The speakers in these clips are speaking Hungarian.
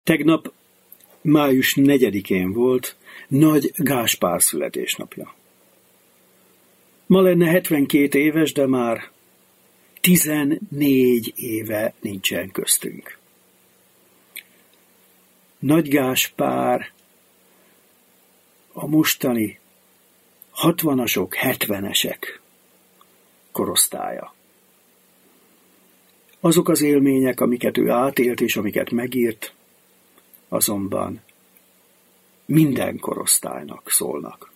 Tegnap május 4-én volt Nagy Gáspár születésnapja. Ma lenne 72 éves, de már 14 éve nincsen köztünk. Nagy Gáspár a mostani 60-asok, 70-esek korosztálya. Azok az élmények, amiket ő átélt és amiket megírt, azonban minden korosztálynak szólnak.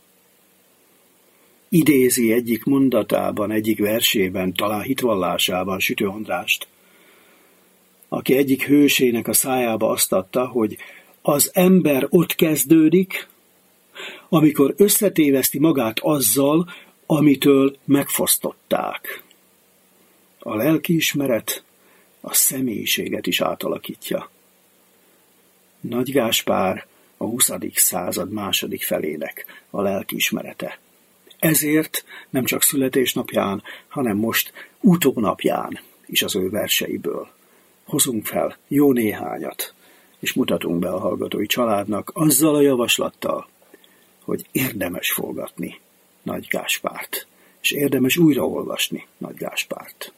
Idézi egyik mondatában, egyik versében, talán hitvallásában Sütő Andrást, aki egyik hősének a szájába azt adta, hogy az ember ott kezdődik, amikor összetéveszti magát azzal, amitől megfosztották. A lelkiismeret a személyiséget is átalakítja. Nagy Gáspár a 20. század második felének a lelkiismerete. Ezért nem csak születésnapján, hanem most utónapján is az ő verseiből hozunk fel jó néhányat, és mutatunk be a hallgatói családnak azzal a javaslattal, hogy érdemes forgatni Nagy Gáspárt, és érdemes újraolvasni Nagy Gáspárt.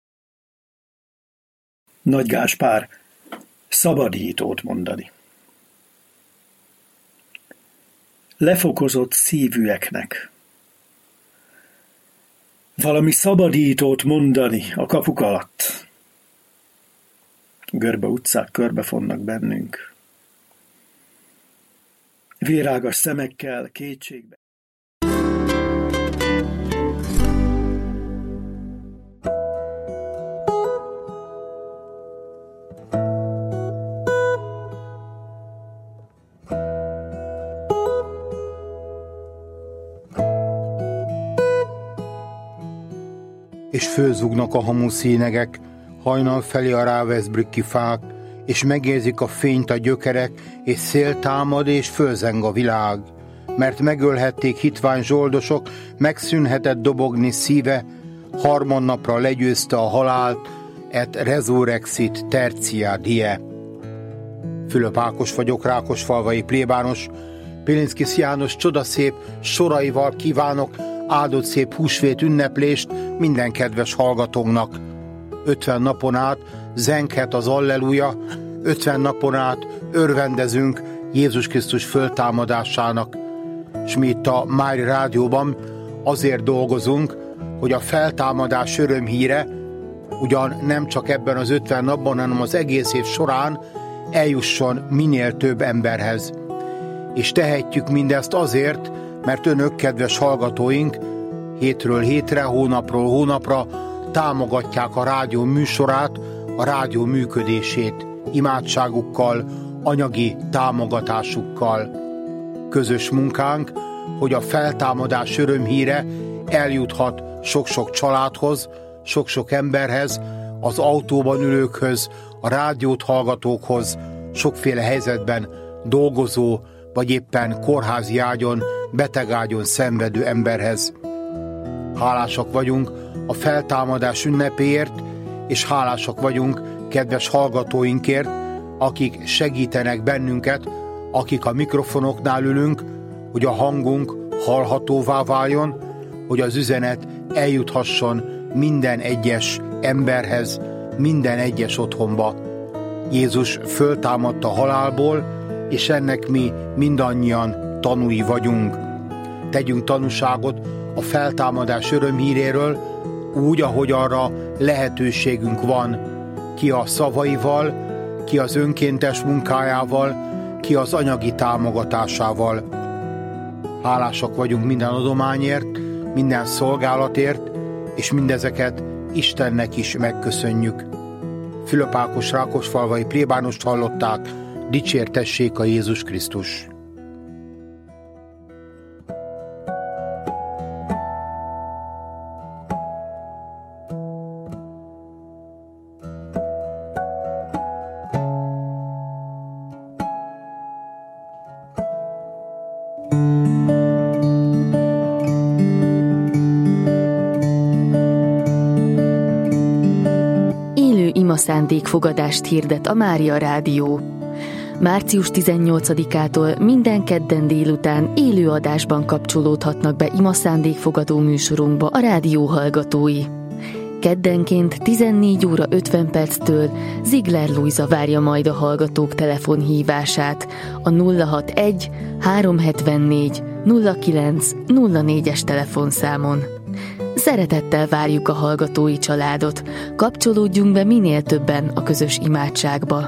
Nagy Gáspár szabadítót mondani. Lefokozott szívűeknek. Valami szabadítót mondani a kapuk alatt. Görbe utcák körbefonnak bennünk. Vérágas szemekkel kétségbe. És fölzúgnak a hamuszínegek, hajnal felé a Ravensbrücki fák, és megérzik a fényt a gyökerek, és szél támad, és fölzeng a világ. Mert megölhették hitvány zsoldosok, megszűnhetett dobogni szíve, harmadnapra legyőzte a halált, et resurrexit tertia die. Fülöp Ákos vagyok, Rákosfalvai plébános, Pilinszkis János csodaszép soraival kívánok áldott szép húsvét ünneplést minden kedves hallgatónknak. 50 napon át zenghet az Alleluja, 50 napon át örvendezünk Jézus Krisztus föltámadásának. És mi itt a Mári Rádióban azért dolgozunk, hogy a feltámadás örömhíre ugyan nem csak ebben az 50 napban, hanem az egész év során eljusson minél több emberhez. És tehetjük mindezt azért, mert önök, kedves hallgatóink, hétről hétre, hónapról hónapra támogatják a rádió műsorát, a rádió működését, imádságukkal, anyagi támogatásukkal. Közös munkánk, hogy a feltámadás örömhíre eljuthat sok-sok családhoz, sok-sok emberhez, az autóban ülőkhöz, a rádiót hallgatókhoz, sokféle helyzetben dolgozó, vagy éppen kórházi ágyon, betegágyon szenvedő emberhez. Hálásak vagyunk a feltámadás ünnepéért, és hálásak vagyunk kedves hallgatóinkért, akik segítenek bennünket, akik a mikrofonoknál ülünk, hogy a hangunk hallhatóvá váljon, hogy az üzenet eljuthasson minden egyes emberhez, minden egyes otthonba. Jézus föltámadt a halálból, és ennek mi mindannyian tanúi vagyunk. Tegyünk tanúságot a feltámadás örömhíréről, úgy, ahogy arra lehetőségünk van, ki a szavaival, ki az önkéntes munkájával, ki az anyagi támogatásával. Hálásak vagyunk minden adományért, minden szolgálatért, és mindezeket Istennek is megköszönjük. Fülöp Ákos rákosfalvai plébánost hallották, dicsértessék a Jézus Krisztus! Szándékfogadást hirdet a Mária Rádió. Március 18-ától minden kedden délután élő adásban kapcsolódhatnak be ima szándékfogadó műsorunkba a rádió hallgatói. Keddenként 14 óra 50 perctől Ziegler Lujza várja majd a hallgatók telefonhívását a 061 374 09 04-es telefonszámon. Szeretettel várjuk a hallgatói családot, kapcsolódjunk be minél többen a közös imádságba.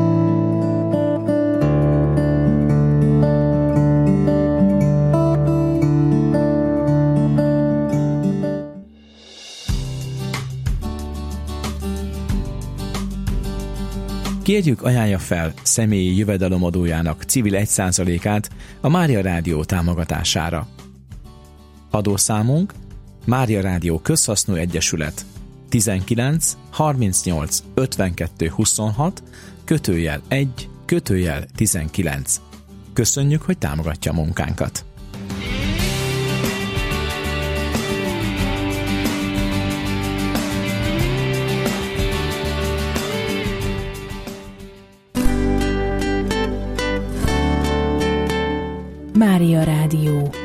Kérjük, ajánlja fel személyi jövedelemadójának civil 1%-át a Mária Rádió támogatására. Adószámunk Mária Rádió Közhasznú Egyesület 19 38 52 26 /1 /19. Köszönjük, hogy támogatja a munkánkat! Mária Rádió.